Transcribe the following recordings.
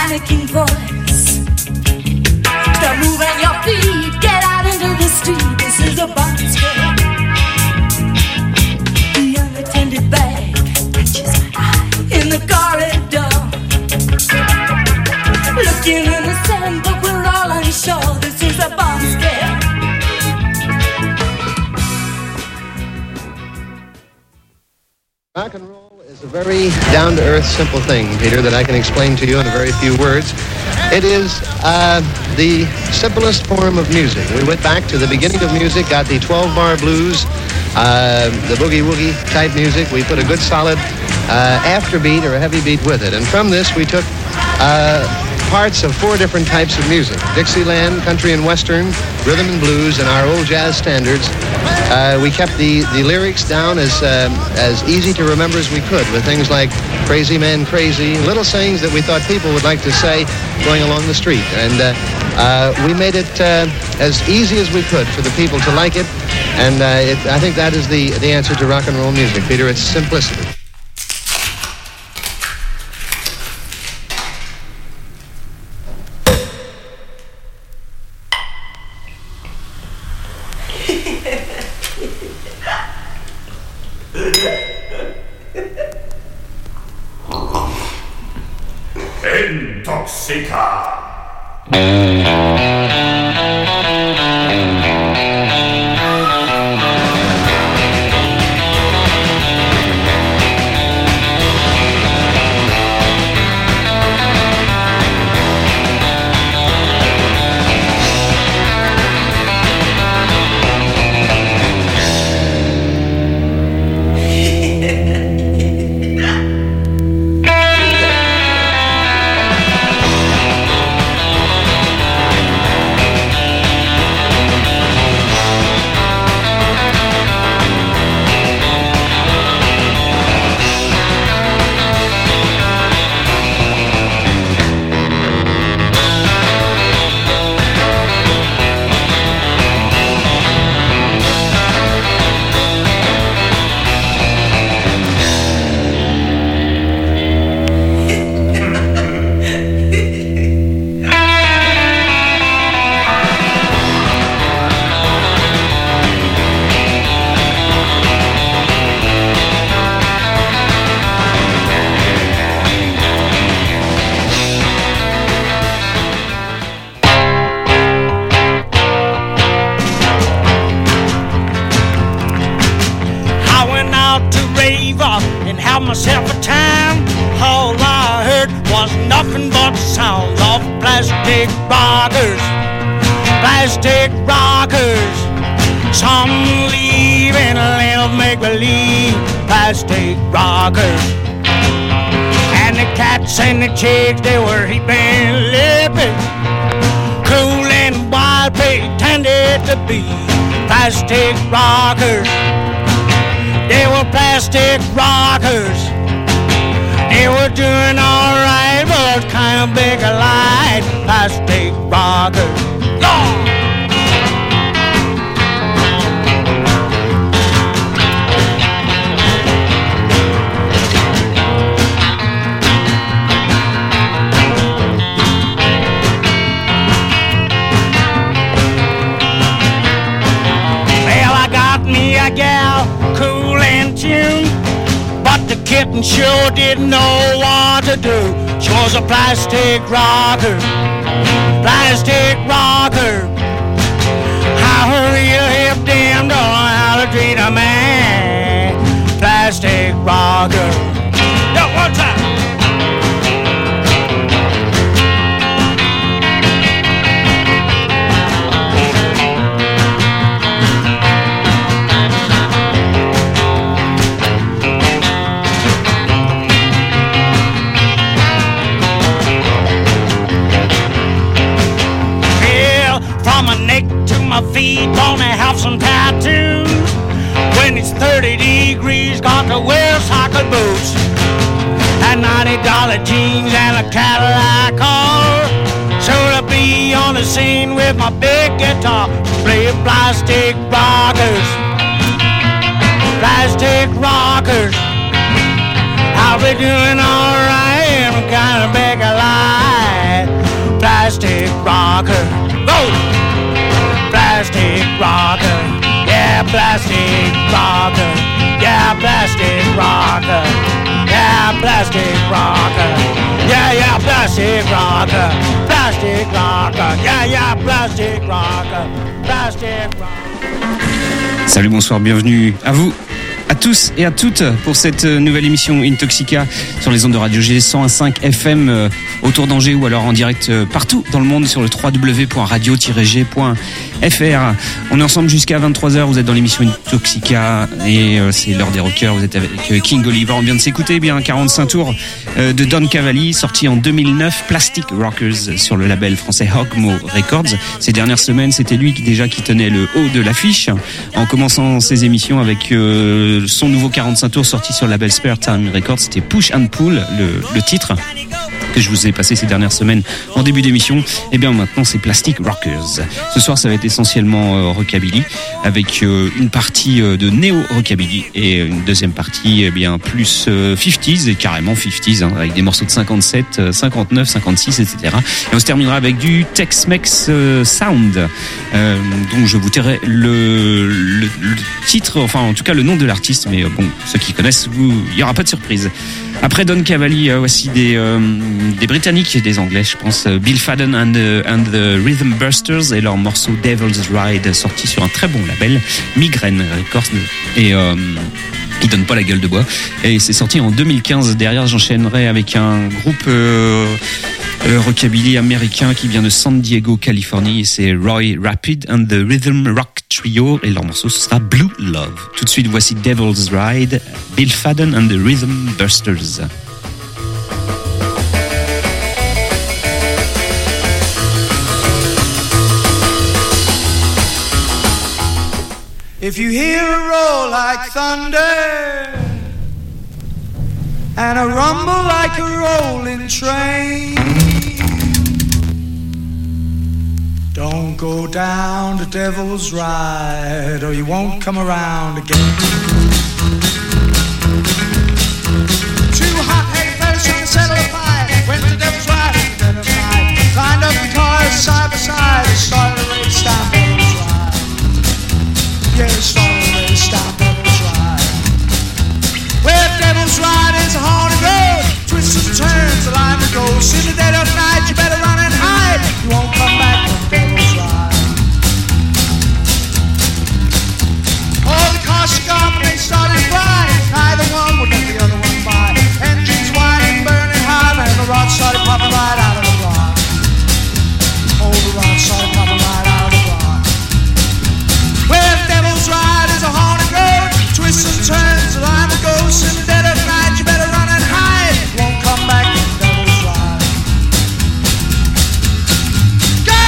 panicking voice. Start moving your feet, get out into the street. This is a bomb scare. The unattended bag catches my eye in the corridor. Looking innocent, but we're all unsure. This is a bomb scare. Rock and roll is a very down-to-earth, simple thing, Peter, that I can explain to you in a very few words. It is the simplest form of music. We went back to the beginning of music, got the 12-bar blues, the boogie-woogie type music. We put a good solid afterbeat or a heavy beat with it. And from this, we took parts of 4 different types of music: Dixieland, country and western, rhythm and blues, and our old jazz standards. We kept the lyrics down as easy to remember as we could, with things like "Crazy Man, Crazy," little sayings that we thought people would like to say going along the street. And we made it as easy as we could for the people to like it. And I think that is the answer to rock and roll music, Peter. It's simplicity. Intoxica. And have myself a time. All I heard was nothing but the sounds of plastic rockers. Plastic rockers. Some leave in a land of make-believe. Plastic rockers. And the cats and the chicks, they were heaping lipping. Cool and wild, pretended to be plastic rockers. They were plastic rockers. They were doing alright, but kind of big a light. Plastic rockers. Lord! Well, I got me a gal, cool and tuned, but the kitten sure didn't know what to do. She was a plastic rocker, plastic rocker. How her real hip damn don't know how to treat a man. Plastic rocker. Yo, one time. From my neck to my feet, gonna have some tattoos. When it's 30 degrees, got to wear soccer boots and $90 jeans and a Cadillac car. So to be on the scene with my big guitar, play plastic rockers, plastic rockers. I'll be doing alright, I'm kind of big alive. plastic rocker. Go! Plastic rocker. Yeah, plastic rocker. Yeah, plastic rocker. Yeah, plastic rocker. Yeah, plastic rocker. Plastic rocker. Yeah, plastic rocker. Plastic rocker. Salut, bonsoir, bienvenue à vous, à tous et à toutes pour cette nouvelle émission Intoxica sur les ondes de Radio G 101.5 FM autour d'Angers ou alors en direct partout dans le monde sur le www.radio-g.fr. On est ensemble jusqu'à 23h, vous êtes dans l'émission Intoxica et c'est l'heure des rockers, vous êtes avec King Oliver. On vient de s'écouter bien 45 tours de Don Cavalli, sorti en 2009, Plastic Rockers sur le label français Hogmo Records. Ces dernières semaines, c'était lui qui tenait le haut de l'affiche en commençant ses émissions avec son nouveau 45 tours sorti sur le label Spare Time Records. C'était Push and Pull, le titre que je vous ai passé ces dernières semaines en début d'émission. Et bien maintenant c'est Plastic Rockers. Ce soir ça va être essentiellement rockabilly avec une partie de néo-rockabilly et une deuxième partie bien plus 50s et carrément 50s avec des morceaux de 57, 59, 56 etc. Et on se terminera avec du Tex-Mex Sound dont je vous tairai le titre, enfin en tout cas le nom de l'artiste, mais bon, ceux qui connaissent, il n'y aura pas de surprise. Après Don Cavalli, voici des Britanniques et des Anglais, je pense, Bill Fadden and the Rhythm Busters et leur morceau Devil's Ride, sorti sur un très bon label, Migraine Records, et qui donne pas la gueule de bois. Et c'est sorti en 2015. Derrière, j'enchaînerai avec un groupe rockabilly américain qui vient de San Diego, Californie, et c'est Roy Rapid and the Rhythm Rock Trio, et leur morceau ce sera Blue Love. Tout de suite, voici Devil's Ride, Bill Fadden and the Rhythm Busters. If you hear a roar like thunder and a rumble like a rolling train, don't go down the Devil's Ride or you won't come around again. Two hot headed fellas trying to settle a fight went to the Devil's Ride in the dead of night, lined up the cars side by side and started a race down Devil's Ride. Yeah, started a race down Devil's Ride. Well, Devil's Ride is a haunted road, twists and turns, the line to go. In the dead of night, you better run and hide. You won't come back from Devil's Ride. All the cars are gone, but they started flying. Neither one would let the other one by. Engines whining, burning hot, and the rod started popping right out of the block. Oh, the rod started popping right out of the block. Well, Devil's Ride is a haunted road, twists and turns, the line of ghosts. In the dead of night, you better run and hide. Won't come back from Devil's Ride. Go!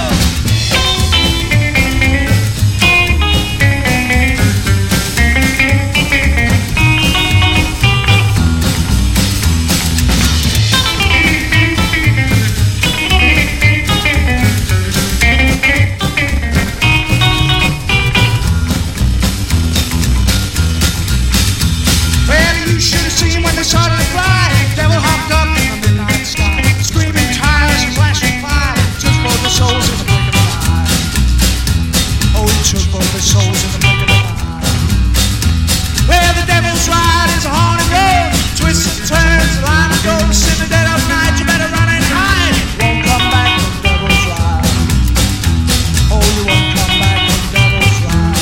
Started to fly, devil hopped up in the midnight sky, screaming tires and flashing fire, took both the souls in the blink of an eye. Oh, he took both the souls in the blink of an eye. Well, the Devil's Ride is a haunted road, twists and turns, the line of ghosts. In the dead of night, you better run and hide. Won't come back from Devil's Ride. Oh, you won't come back from Devil's Ride.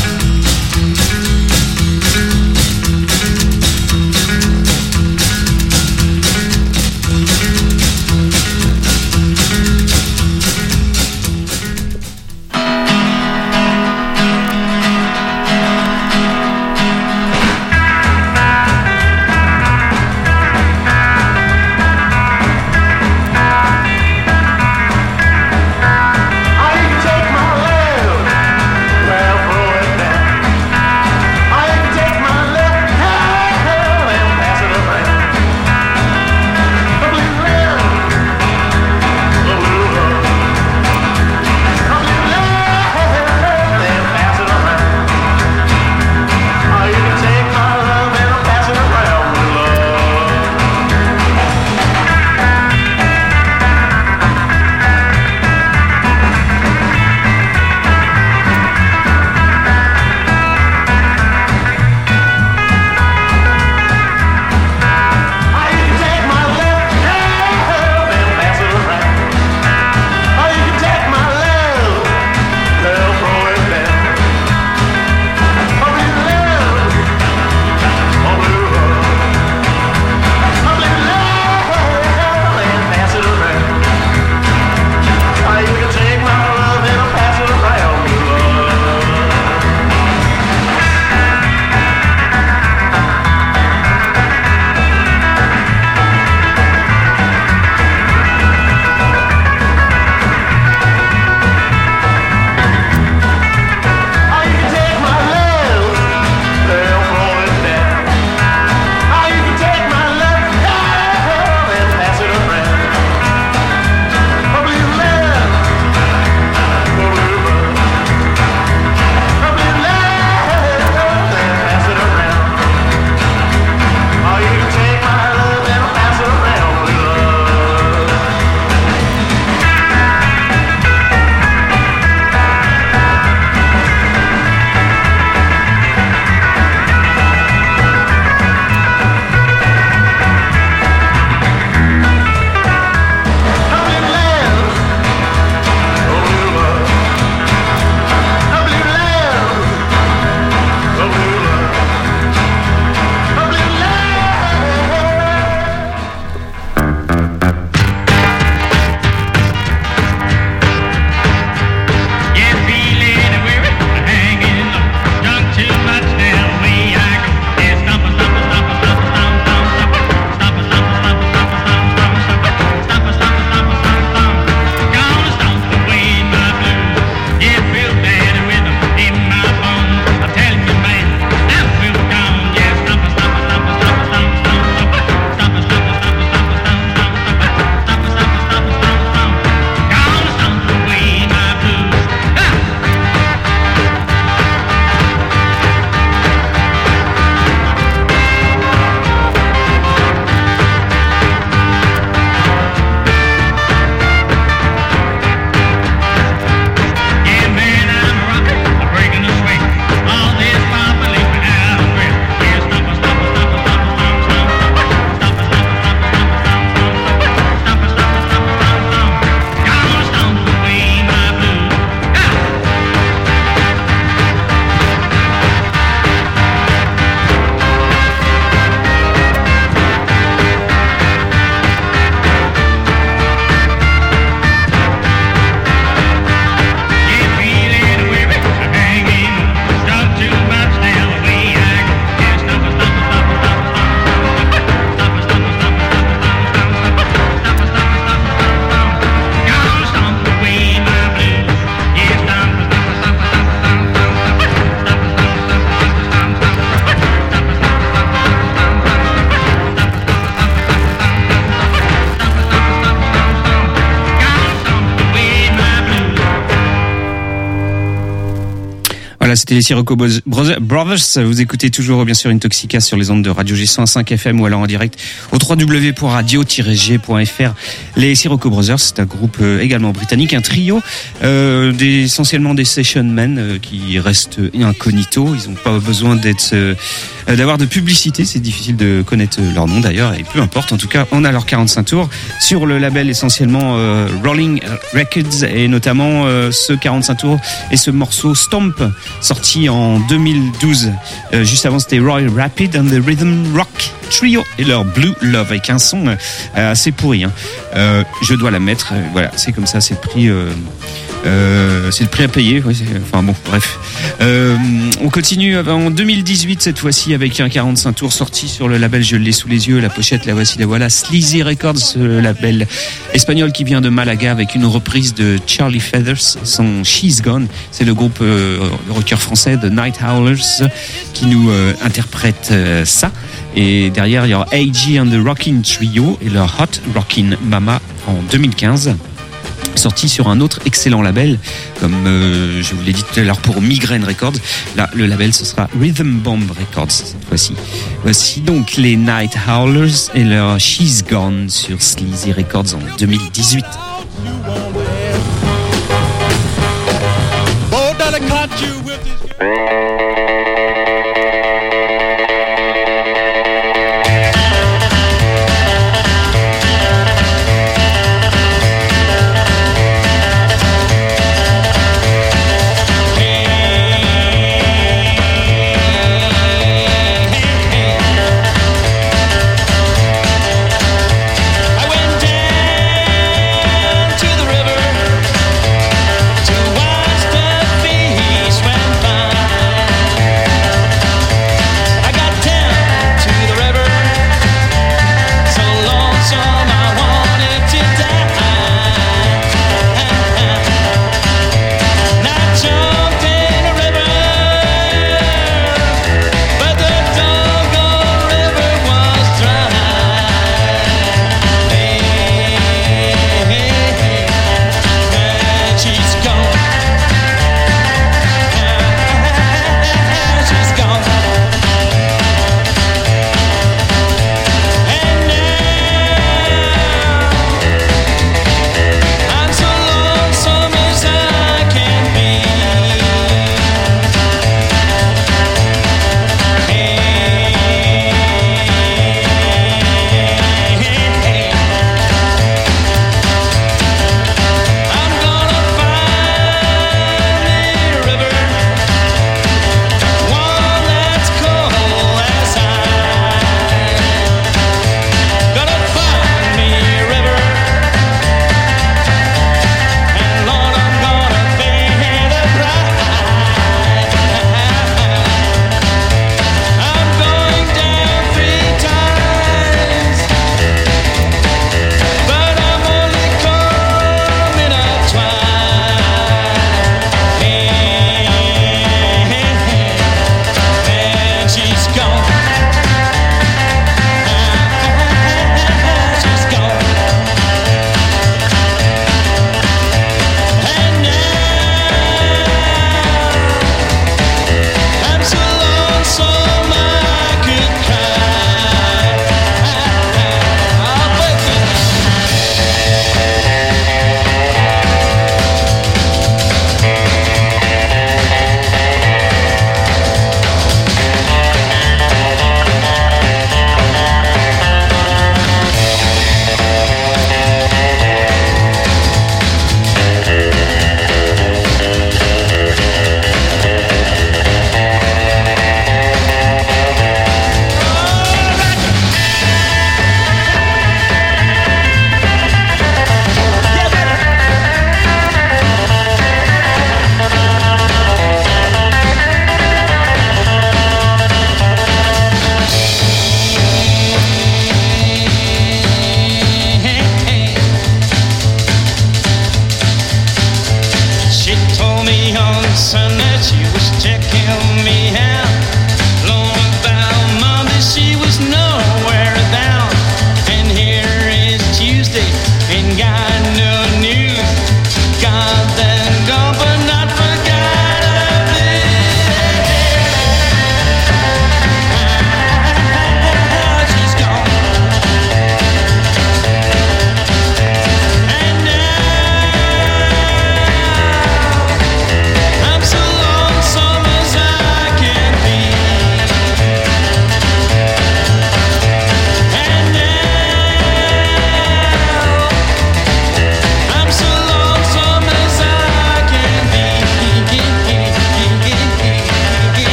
Voilà, c'était les Sirocco Brothers. Vous écoutez toujours, bien sûr, Intoxica sur les ondes de Radio G105 FM ou alors en direct au www.radio-g.fr. Les Sirocco Brothers, c'est un groupe également britannique, un trio, essentiellement des session men qui restent incognito. Ils n'ont pas besoin d'avoir de publicité. C'est difficile de connaître leur nom d'ailleurs, et peu importe. En tout cas, on a leurs 45 tours sur le label essentiellement Rolling Records, et notamment ce 45 tours et ce morceau Stomp, sorti en 2012. Juste avant, c'était Roy Rapid and the Rhythm Rock Trio et leur Blue Love, avec un son assez pourri. Je dois la mettre. Voilà, c'est comme ça, c'est le prix. C'est le prix à payer. Ouais, enfin bon, bref. On continue en 2018 cette fois-ci avec un 45 tours sorti sur le label, je l'ai sous les yeux, la pochette, la voici, la voilà, Sleazy Records, le label espagnol qui vient de Malaga, avec une reprise de Charlie Feathers, son She's Gone. C'est le groupe rocker français The Night Howlers qui nous interprète ça. Et derrière, il y aura A.G. and the Rockin' Trio et leur Hot Rockin' Mama en 2015. Sorti sur un autre excellent label, comme je vous l'ai dit tout à l'heure pour Migraine Records. Là, le label, ce sera Rhythm Bomb Records cette fois-ci. Voici donc les Night Howlers et leur She's Gone sur Sleazy Records en 2018.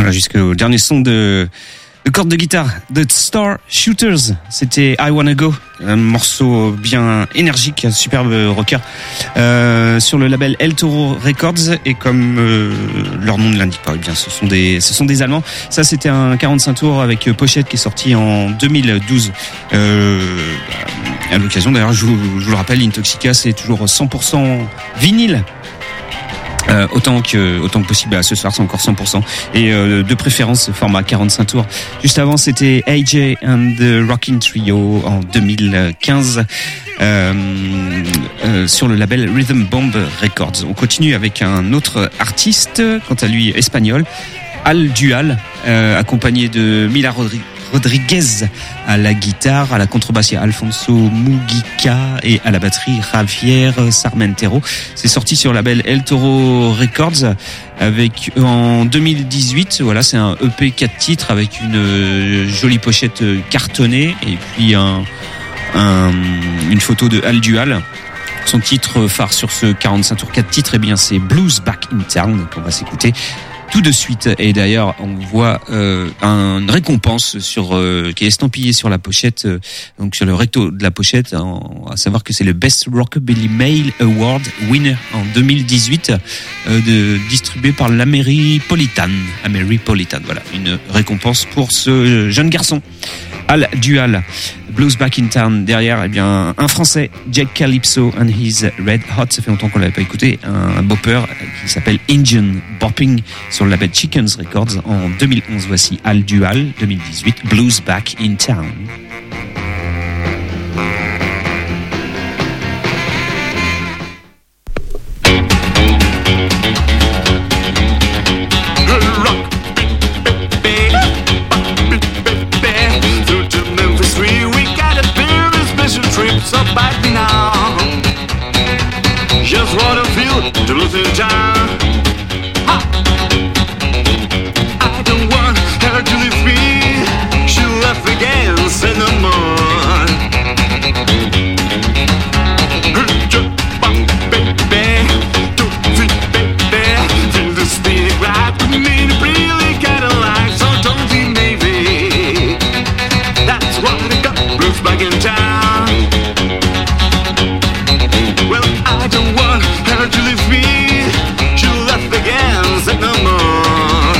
Voilà, jusqu'au dernier son de cordes de guitare de Star Shooters. C'était I Wanna Go, un morceau bien énergique, un superbe rocker, sur le label El Toro Records. Et comme leur nom ne l'indique pas, eh bien ce sont des Allemands. Ça, c'était un 45 tours avec pochette qui est sorti en 2012. À l'occasion, d'ailleurs, je vous le rappelle, Intoxica, c'est toujours 100% vinyle. Autant que possible. Ce soir, c'est encore 100%. Et de préférence, format 45 tours. Juste avant, c'était AJ and the Rocking Trio en 2015 sur le label Rhythm Bomb Records. On continue avec un autre artiste, quant à lui espagnol, Al Dual, accompagné de Mila Rodriguez à la guitare, à la contrebasse il y a Alfonso Mugica et à la batterie Javier Sarmentero. C'est sorti sur le label El Toro Records avec en 2018. Voilà, c'est un EP 4 titres avec une jolie pochette cartonnée et puis une photo de Al Dual. Son titre phare sur ce 45 tours 4 titres, eh bien c'est Blues Back in Town qu'on va s'écouter tout de suite. Et d'ailleurs, on voit une récompense qui est estampillée sur la pochette, donc sur le recto de la pochette, à savoir que c'est le Best Rockabilly Male Award winner en 2018, distribué par l'Ameripolitan. Voilà, une récompense pour ce jeune garçon. Al Dual, Blues Back in Town. Derrière, eh bien, un Français, Jack Calypso and his Red Hot. Ça fait longtemps qu'on l'avait pas écouté. Un bopper qui s'appelle Indian Bopping sur le label Chickens Records en 2011. Voici Al Dual, 2018, Blues Back in Town. So bite me now. Just wanna feel to lose in time. Ha! I don't want her to leave me. She left again, say no more. Baby, don't think, baby, till the speed right to me to really get alive. So don't be maybe. That's what I got. Blues back in town. I don't want her to leave me. She left again, said no more.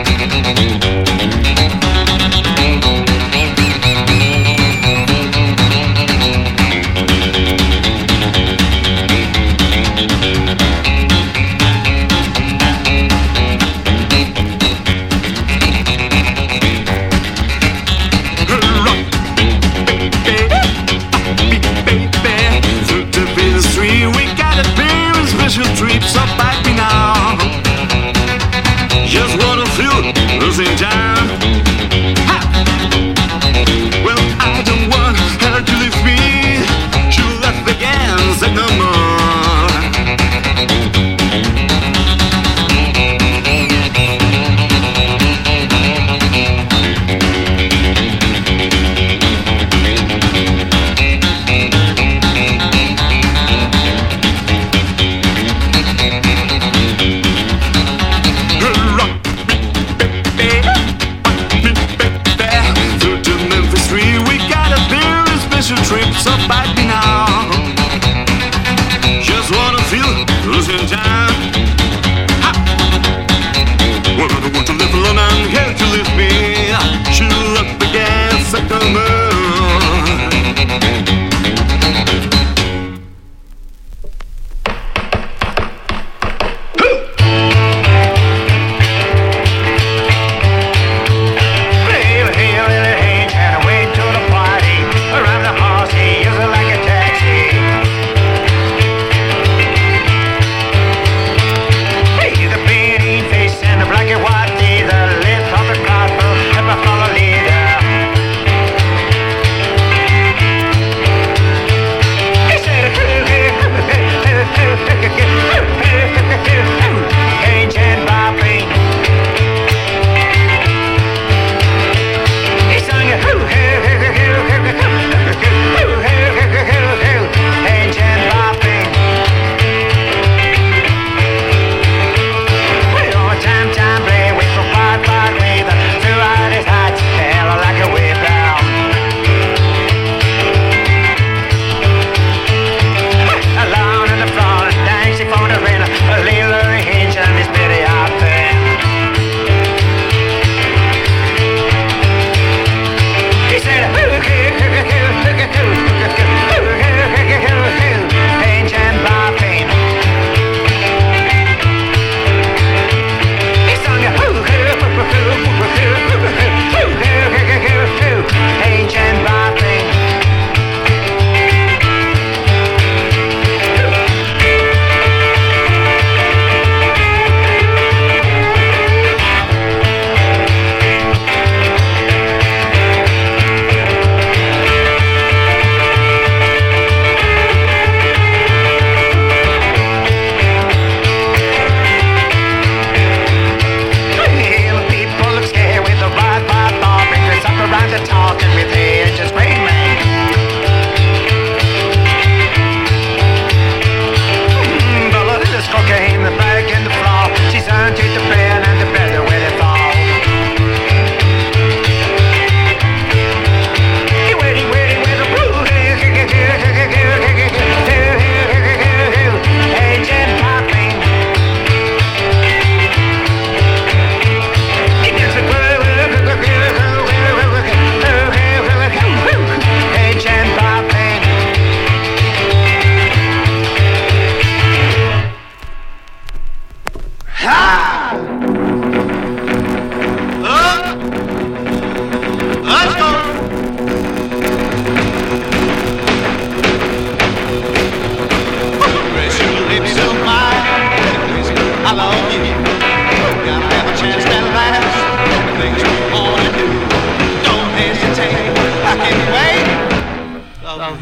So bite me now. Just wanna feel losing time. Ha! Well, I don't want her to leave me. She left again, said no more.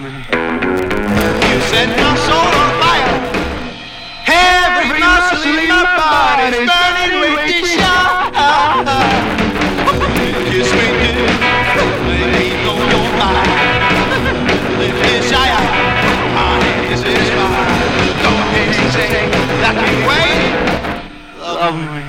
You set my soul on fire. Every muscle in my body's burning with desire. Kiss me, dear, lay on your mind. With desire, my hands is fire. Don't hesitate, let me wait. Love me.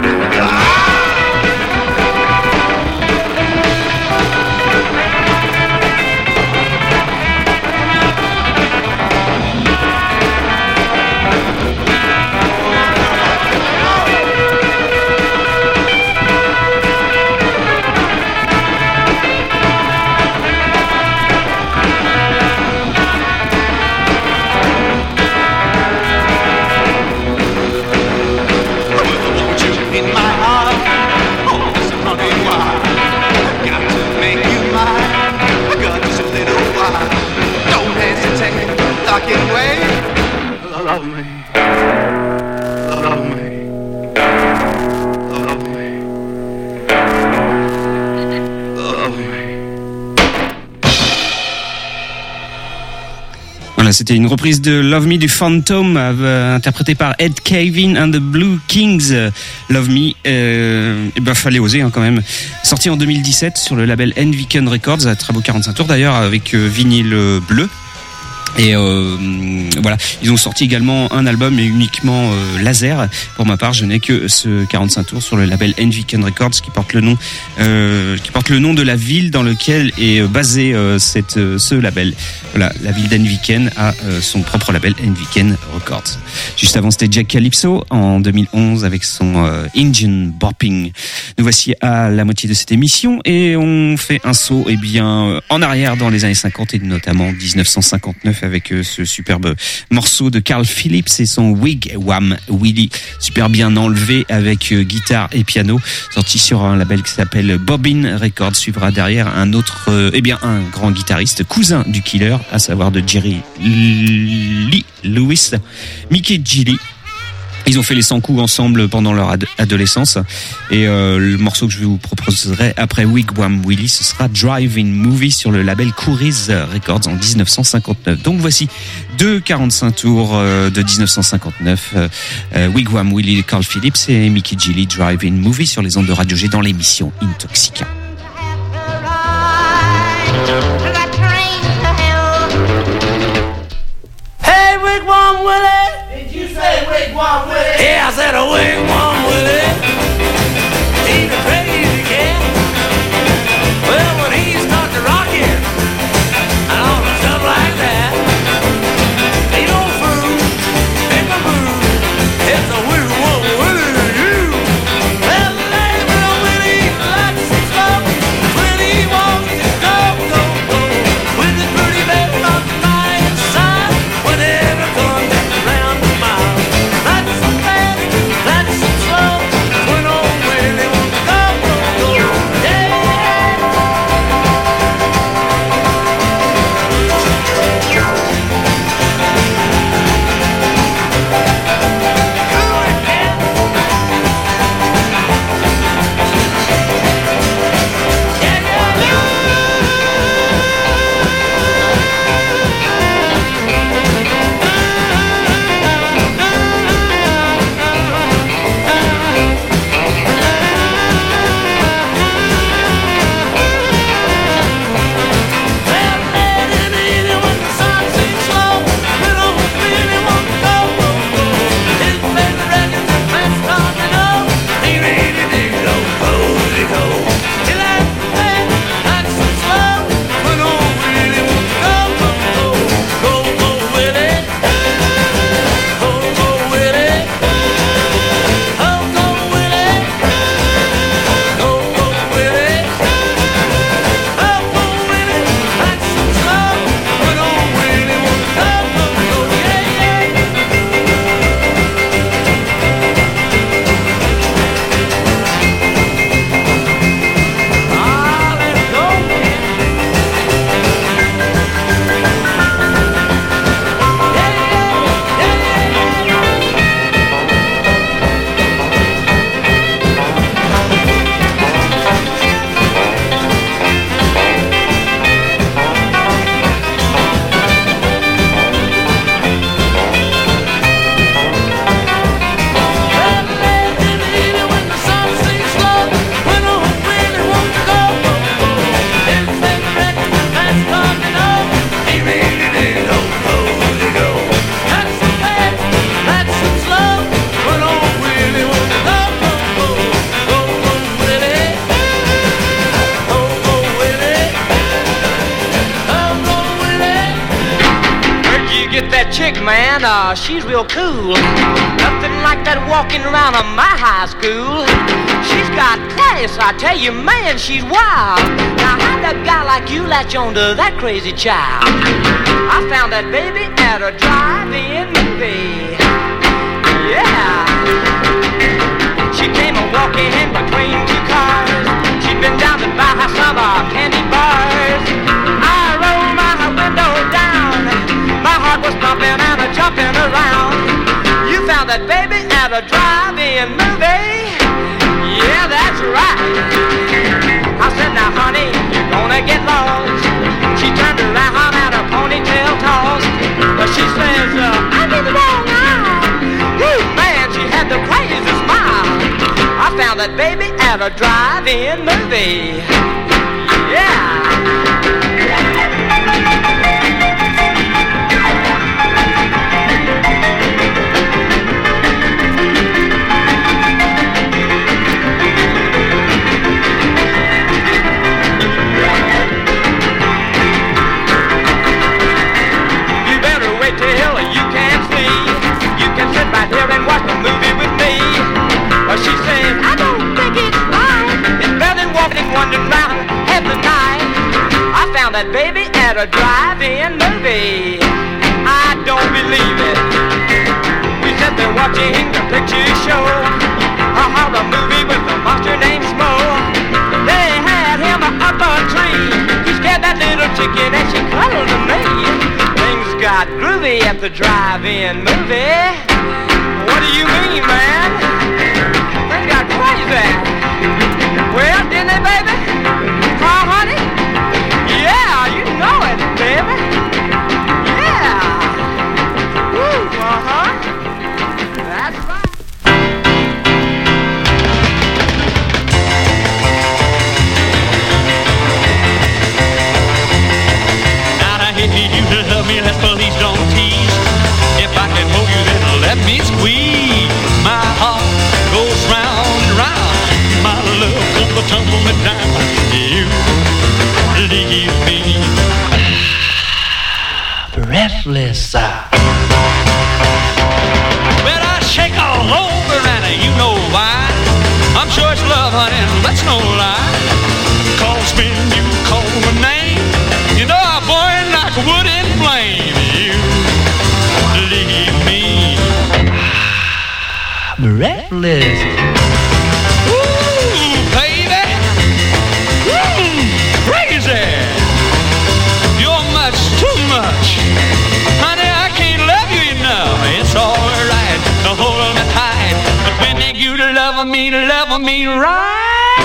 Love me, love me, love me, love me. Voilà, c'était une reprise de Love Me du Phantom, interprétée par Ed Kevin and the Blue Kings. Love Me, fallait oser quand même. Sorti en 2017 sur le label Enviken Records, à très beau 45 tours d'ailleurs, avec vinyle bleu. Et voilà, ils ont sorti également un album, mais uniquement laser. Pour ma part, je n'ai que ce 45 tours sur le label Enviken Records, qui porte le nom de la ville dans lequel est basé ce label. Voilà, la ville d'Enviken a son propre label Enviken Records. Juste avant, c'était Jack Calypso en 2011 avec son Engine Bopping. Nous voici à la moitié de cette émission et on fait un saut en arrière dans les années 50 et notamment 1959 avec ce superbe morceau de Carl Phillips et son Wigwam Willie, super bien enlevé avec guitare et piano, sorti sur un label qui s'appelle Bobbin Records. Suivra derrière un autre, un grand guitariste, cousin du Killer, à savoir de Jerry Lee Lewis, Mickey Gilley. Ils ont fait les 100 coups ensemble pendant leur adolescence. Et le morceau que je vous proposerai après Wigwam Willie, ce sera Drive-In Movie sur le label Couriz Records en 1959. Donc voici 45 tours de 1959. Wigwam Willie de Carl Phillips et Mickey Gilley, Drive-In Movie sur les ondes de Radio G dans l'émission Intoxica. Hey, Wigwam Willie! Did you say Wigwam Willie? Yeah, I said a Wigwam Willie. He's a crazy cat. Well, when he starts to rock it, and all the stuff like that, ain't no fool in the mood. It's a Wigwam Willie to you. Well, Wigwam Willie likes his love when he walks his dog, go, go, with his pretty baby on my inside. Whenever comes around the mile, that's so fast, that's so man, she's real cool. Nothing like that walking around on my high school. She's got class, I tell you, man, she's wild. Now how'd a guy like you latch on to that crazy child? I found that baby at a drive-in movie. Yeah. She came a-walking in between two cars. She'd been down to buy her some candy bars. I rolled my window down. My heart was pumping and jumping around. You found that baby at a drive-in movie. Yeah, that's right. I said, now honey, you're gonna get lost. She turned around and her ponytail tossed. But she says, I'm in the wrong aisle. Woo, man, she had the craziest smile. I found that baby at a drive-in movie. Yeah. She said, I don't think it's right. It's better than walking, wandering round every night. I found that baby at a drive-in movie. I don't believe it. We sat there watching the picture show. The movie with the monster named Smo. They had him up a tree. He scared that little chicken and she cuddled to me. Things got groovy at the drive-in movie. What do you mean, man? Things got crazy. Well, didn't they, baby? Huh, honey? Yeah, you know it, baby. Yeah. Woo, uh-huh. That's right. You to love me, let's please don't tease. If I can hold you, then let me squeeze. My heart goes round and round. My love will tumble me down. You leave me breathless. Well, I shake all over, and you know why. I'm sure it's love, honey, that's no lie. 'Cause when you call my name, you know I burn like wood in flame. You leave me breathless. Ooh, baby. Crazy. You're much too much. Honey, I can't love you enough. It's alright to hold me tight. But when you love me right.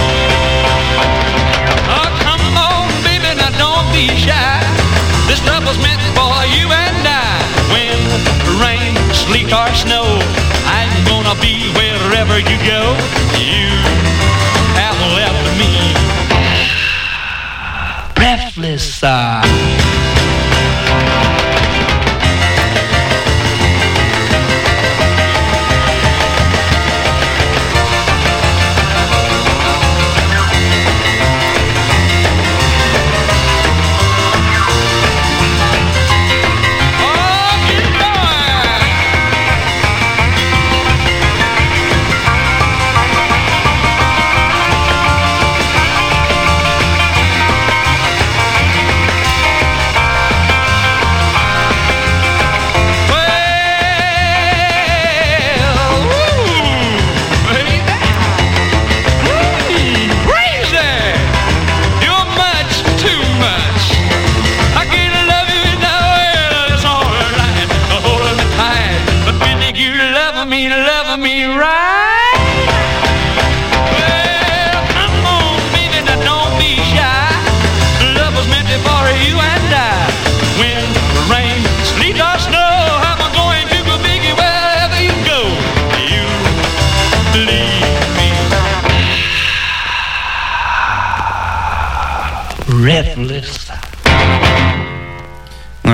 Oh, come on, baby, now don't be shy. This love was meant for you and I. When rain, sleet, or snow, I'm gonna be wherever you go. You have left me breathless.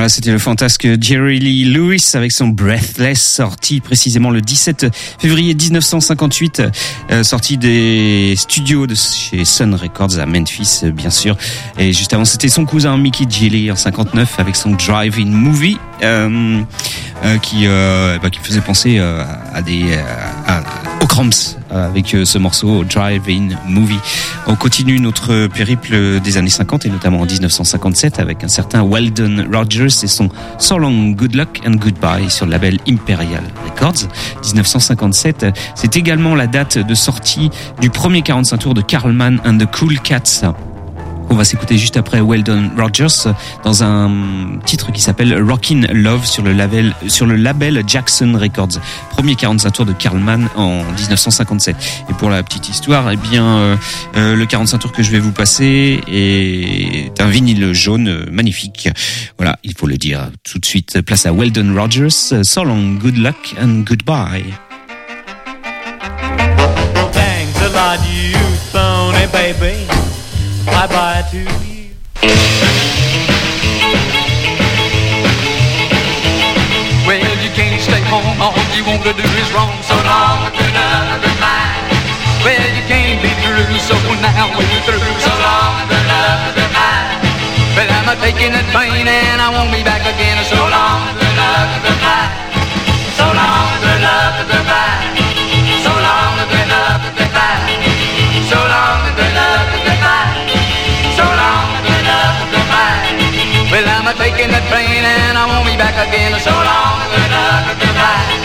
Voilà, c'était le fantasque Jerry Lee Lewis avec son Breathless, sorti précisément le 17 février 1958, sorti des studios de chez Sun Records à Memphis, bien sûr. Et juste avant, c'était son cousin Mickey Gilley en 59 avec son Drive-In Movie, qui faisait penser aux Cramps avec ce morceau Drive-In Movie. On continue notre périple des années 50 et notamment en 1957 avec un certain Weldon Rogers et son So Long, Good Luck and Goodbye sur le label Imperial Records. 1957, c'est également la date de sortie du premier 45 tours de Carl Mann and the Cool Cats. On va s'écouter juste après Weldon Rogers dans un titre qui s'appelle Rockin' Love sur le label Jackson Records. Premier 45 tours de Carl Mann en 1957. Et pour la petite histoire, eh bien, le 45 tours que je vais vous passer est un vinyle jaune magnifique. Voilà, il faut le dire tout de suite. Place à Weldon Rogers, So Long, Good Luck and Goodbye. Thanks a lot, you phony baby. Bye-bye to you. Well, you can't stay home, all you want to do is wrong. So long, good luck, goodbye. Well, you can't be through, so now we're through. So long, good luck, goodbye. Well, I'm taking that train and I won't be back again. So long, good luck, goodbye. So long, good luck, goodbye. So long, good luck, goodbye. So long, good luck, goodbye. So long, good luck, goodbye. Well, I'm taking that train and I won't be back again. So long, good luck, goodbye.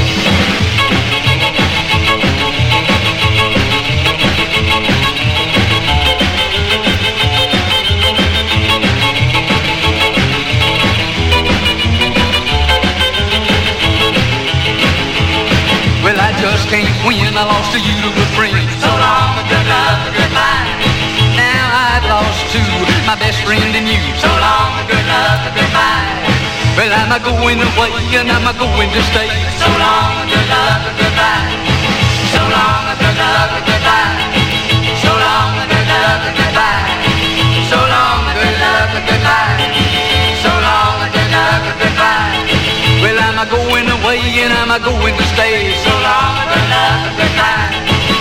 Well, I just can't win. I lost to you, good friend. So long, good luck, goodbye. Now I've lost to my best friend and you. So long, good luck, goodbye. Well, I'm a going away and I'm a going to stay. So long, good luck, goodbye. So long, good luck, goodbye. So long, good luck, goodbye. So long, good luck, goodbye. So long, good luck, goodbye. Well, I'm a going away and I'm a going to stay. So long, good luck, goodbye.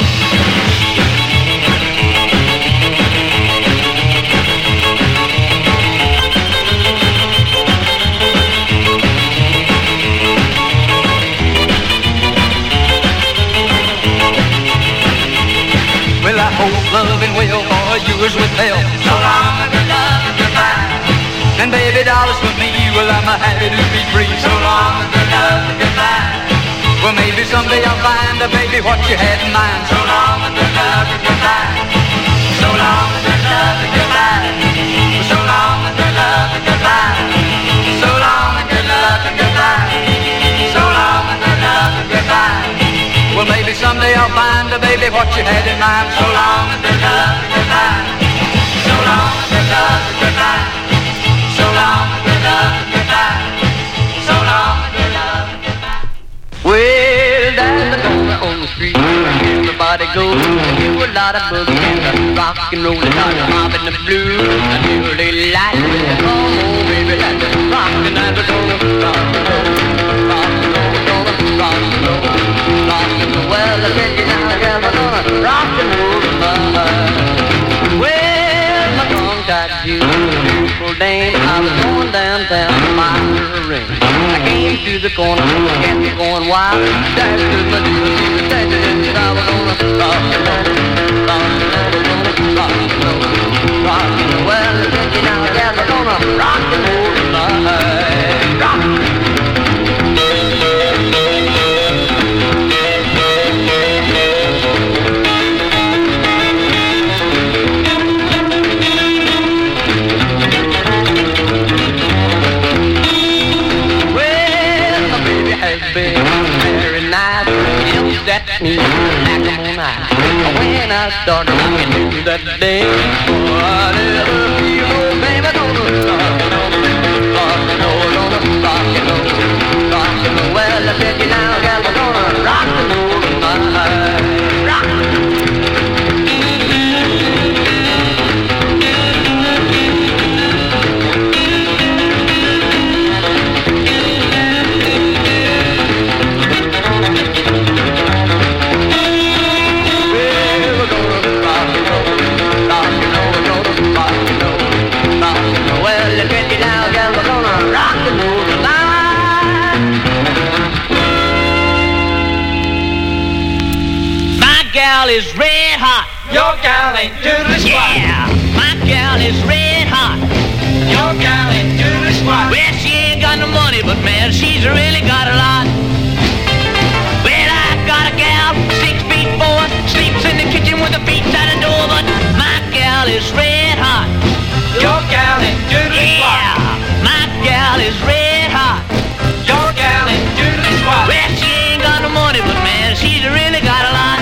Well, I hope love and well for yours with hell. So long, good luck, goodbye. And baby dollars for me, well, I'm happy to be free. So long, good luck, goodbye. Well, maybe someday I'll find a baby what you had in mind. So long, good luck, goodbye. So long, good luck, goodbye. So long, good luck, goodbye. So long, good luck, goodbye. So long, good luck, goodbye. Well, maybe someday I'll find a baby what you had in mind. So long, good luck, goodbye. So long, good luck, goodbye. So long, good luck, goodbye. So long, good luck, goodbye. Well, there's a corner on the street. Everybody goes and do a lot of boogie and rock and roll, a lot of mob and the blues. I really like it. Come on, baby, like it. Rock and roll, rock and roll, rock and roll, rock and roll, rock and roll. Well, I said you now, girl, I'm gonna rock and roll tonight. Well, my tongue-tied Jew, beautiful dame, I was going downtown to buy her a ring. I came to the corner, got me going wild. Dashed to my dealer, and I was gonna rock and roll, rock and roll, rock and roll, rock and roll. Well, I said you now, girl, I'm gonna rock and roll tonight. Rock. That means back on night. When I started looking into that day, whatever feel, oh baby, gonna rock and roll, rock and roll, rock and roll, rock and roll. Well, I said you now, gal, we're gonna rock and roll tonight. Rock. is red hot. Your gal ain't doodly squat. Yeah, my gal is red hot. Your gal ain't doodly squat. Well, she ain't got no money, but man, she's really got a lot. Well, I got a gal, 6'4", sleeps in the kitchen with her feet out the door, but my gal is red hot. Your gal ain't doodly squat. Yeah, my gal is red hot. Your gal ain't doodly squat. Well, she ain't got no money, but man, she's really got a lot.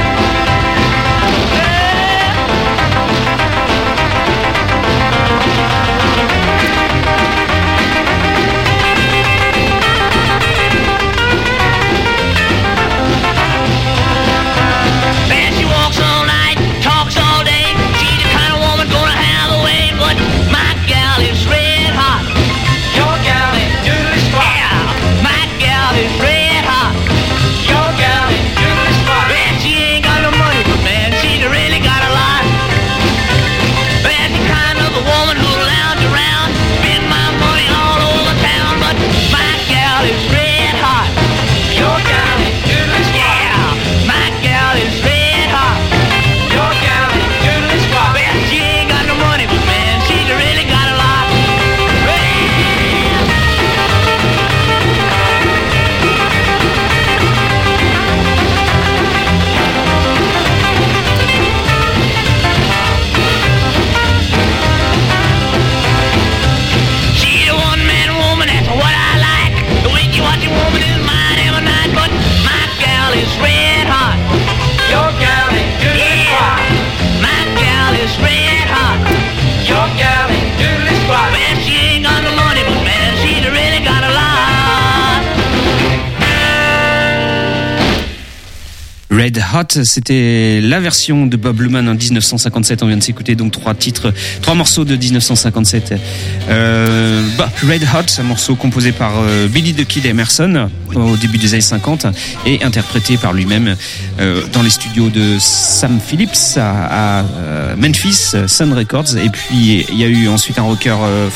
Red Hot, c'était la version de Bob Luman en 1957. On vient de s'écouter donc trois morceaux de 1957. Red Hot, un morceau composé par Billy the Kid Emerson au début des années 50 et interprété par lui-même dans les studios de Sam Phillips à Memphis, Sun Records. Et puis il y a eu ensuite un rocker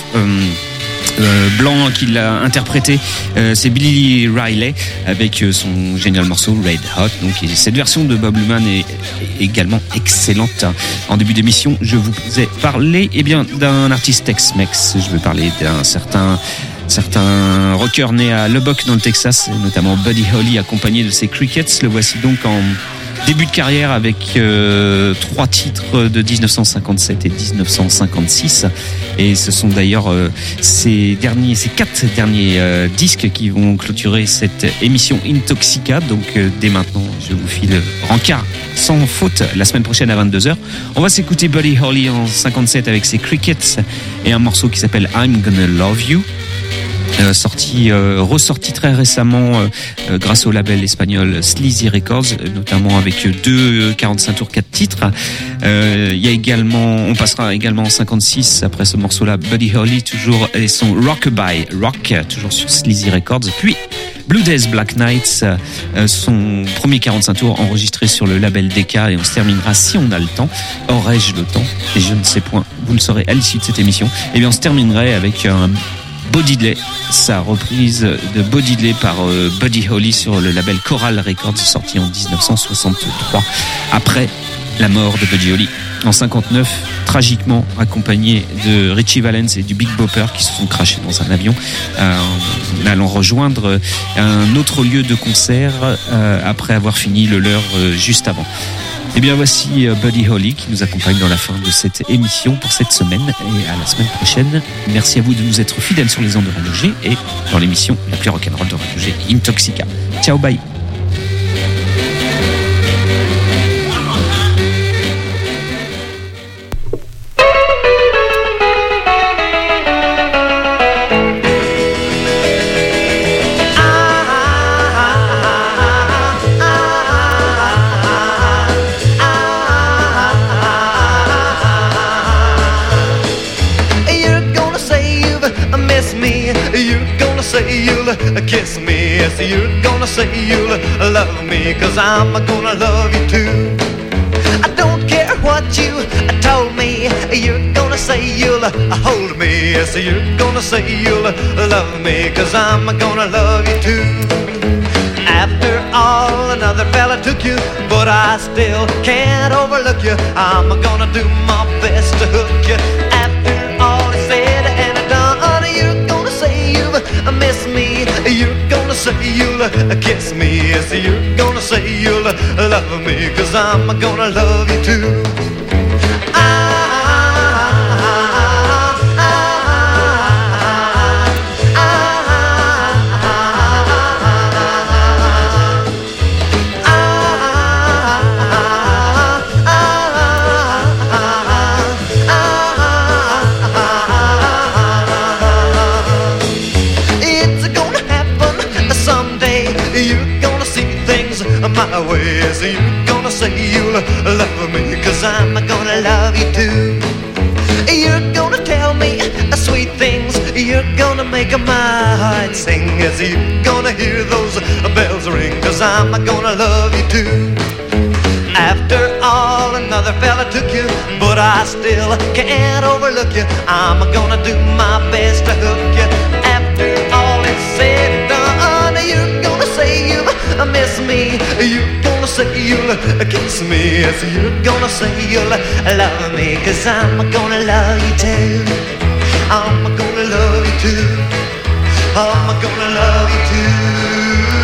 blanc qui l'a interprété, c'est Billy Riley avec son génial morceau Red Hot. Donc cette version de Bob Luman est également excellente. En début d'émission, je vous ai parlé d'un artiste Tex-Mex. Je vais parler d'un certain rocker né à Lubbock dans le Texas, notamment Buddy Holly accompagné de ses Crickets. Le voici donc en début de carrière avec 3 titres de 1957 et 1956, et ce sont d'ailleurs ces 4 derniers disques qui vont clôturer cette émission Intoxica. Donc dès maintenant, je vous file rencard sans faute la semaine prochaine à 22h. On va s'écouter Buddy Holly en 57 avec ses Crickets et un morceau qui s'appelle I'm Gonna Love You. Ressorti très récemment grâce au label espagnol Sleazy Records, notamment avec 2 45 tours 4 titres. On passera également en 56 après ce morceau-là, Buddy Holly toujours et son Rockabye Rock, toujours sur Sleazy Records. Puis Blue Days Black Nights, son premier 45 tours enregistré sur le label Decca, et on se terminera, si on a le temps, aurais-je le temps, et je ne sais point, vous le saurez à l'issue de cette émission, et bien on se terminerait avec un Bo Diddley, sa reprise de Bo Diddley par Buddy Holly sur le label Coral Records, sorti en 1963, après la mort de Buddy Holly en 59, tragiquement accompagné de Richie Valens et du Big Bopper qui se sont crashés dans un avion en allant rejoindre un autre lieu de concert après avoir fini le leur juste avant. Et bien voici Buddy Holly qui nous accompagne dans la fin de cette émission pour cette semaine, et à la semaine prochaine. Merci à vous de nous être fidèles sur les ondes de Radio G et dans l'émission la plus rock'n'roll de Radio G, Intoxica. Ciao, bye. Kiss me, yes, you're gonna say you'll love me, 'cause I'm gonna love you too. I don't care what you told me, you're gonna say you'll hold me, yes, you're gonna say you'll love me, 'cause I'm gonna love you too. After all, another fella took you, but I still can't overlook you. I'm gonna do my best to hook you. After all is said and done, you're gonna say you've missed me. You're gonna say you'll kiss me. Yes, you're gonna say you'll love me, 'cause I'm gonna love you too. My way, so you're gonna say you'll love me, 'cause I'm gonna love you too. You're gonna tell me sweet things, you're gonna make my heart sing. Yes, you're gonna hear those bells ring, 'cause I'm gonna love you too. After all, another fella took you, but I still can't overlook you. I'm gonna do my best to hook you. After all is said and done, you're gonna say you miss me. You're gonna say you'll kiss me. Yes, you're gonna say you'll love me, 'cause I'm gonna love you too. I'm gonna love you too. I'm gonna love you too.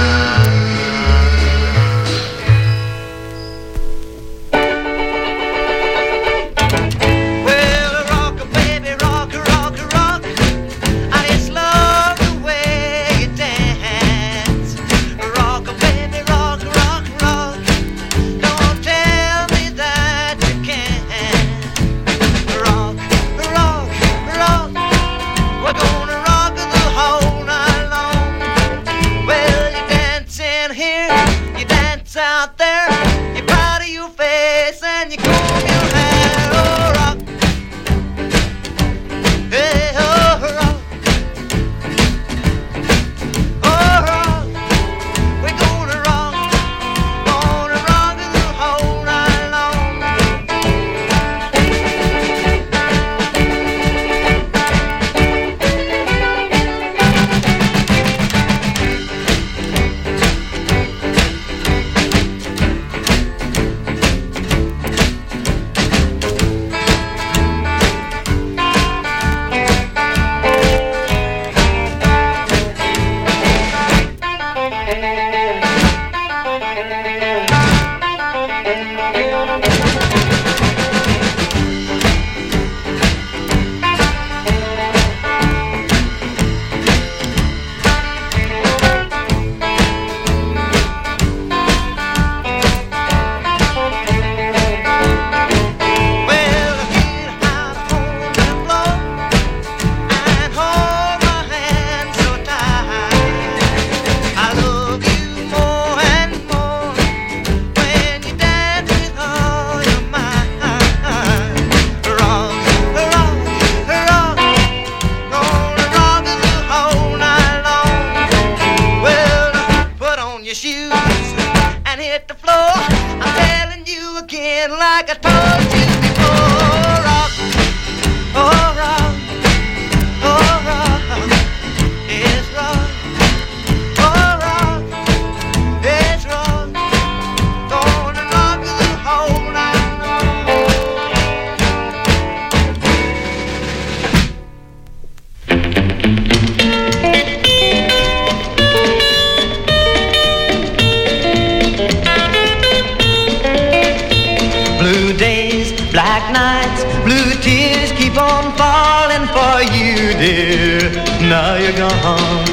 Now you're gone.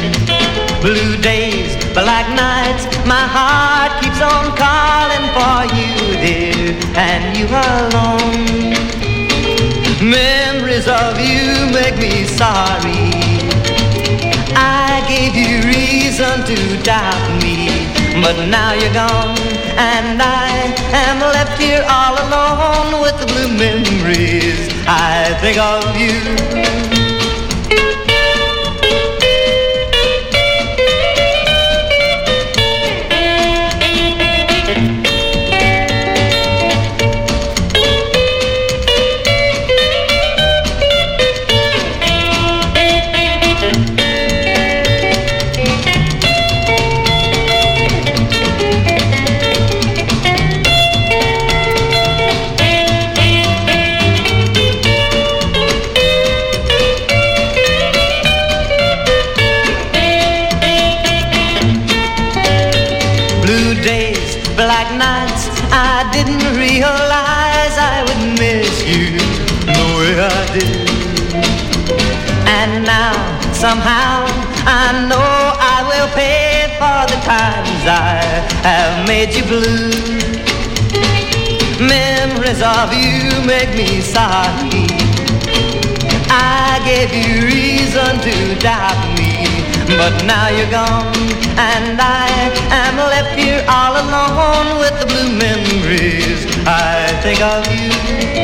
Blue days, black nights, my heart keeps on calling for you, dear, and you are alone. Memories of you make me sorry. I gave you reason to doubt me, but now you're gone, and I am left here all alone with the blue memories. I think of you. you the way I did. And now somehow I know I will pay for the times I have made you blue. Memories of you make me sorry. I gave you reason to doubt me, but now you're gone and I am left here all alone with the blue memories I think of you.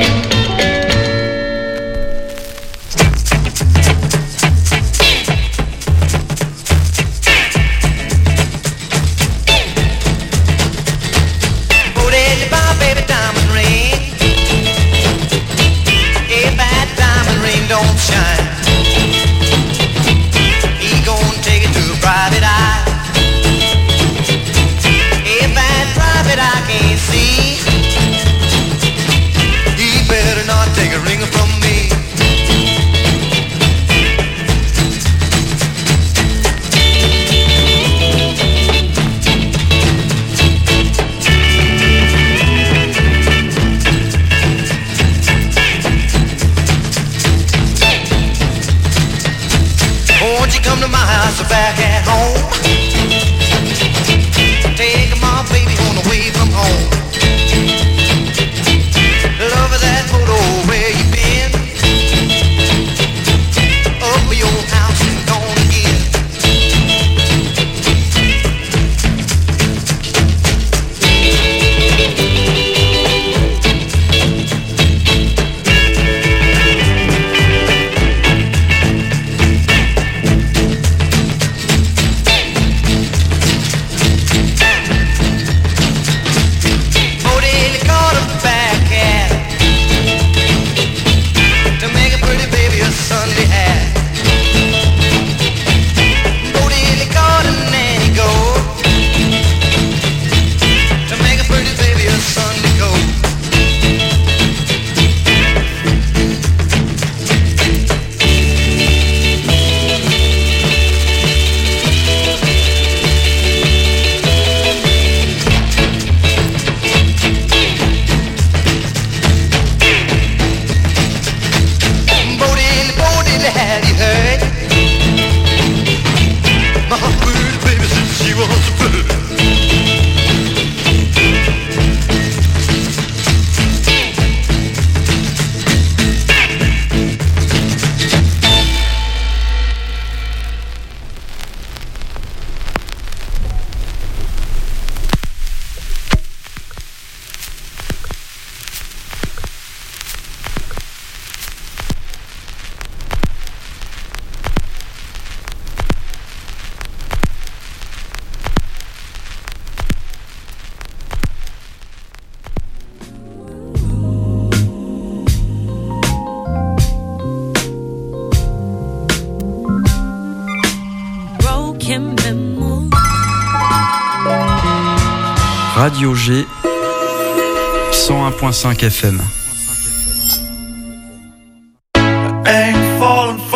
Don't shine. He gon' take it to a private eye. If that private eye can't see, he better not take a ring from me. Won't you come to my house back at home? Take my baby on the way from home. Love that photo where you been. Up your house and gone again. Sunday hat. Bodie got a nanny go to make a pretty baby a Sunday go. Have you heard? My pretty baby said she wants a bird. Radio G 101.5 FM.